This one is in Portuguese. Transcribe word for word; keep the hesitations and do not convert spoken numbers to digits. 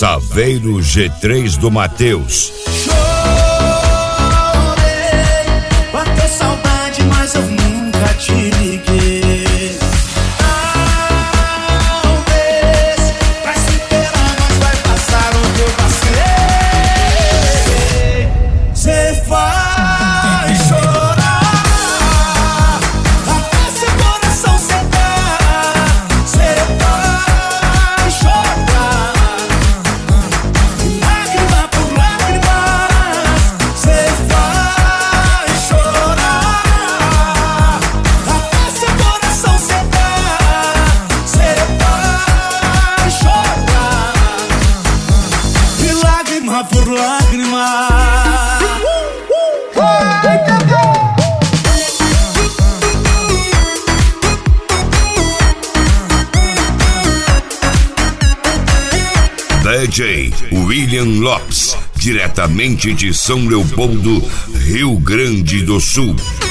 Saveiro G três do Mateus. Chorei, bateu saudade, mas eu nunca te liguei. Talvez vai superar, mas vai passar o que eu passei. Cê vai chorar, até seu coração secar. Cê vai chorar, lágrima por lágrimas. Cê vai chorar, até seu coração secar. Cê vai chorar, e lágrima por lágrima. D J William Lopes, diretamente de São Leopoldo, Rio Grande do Sul.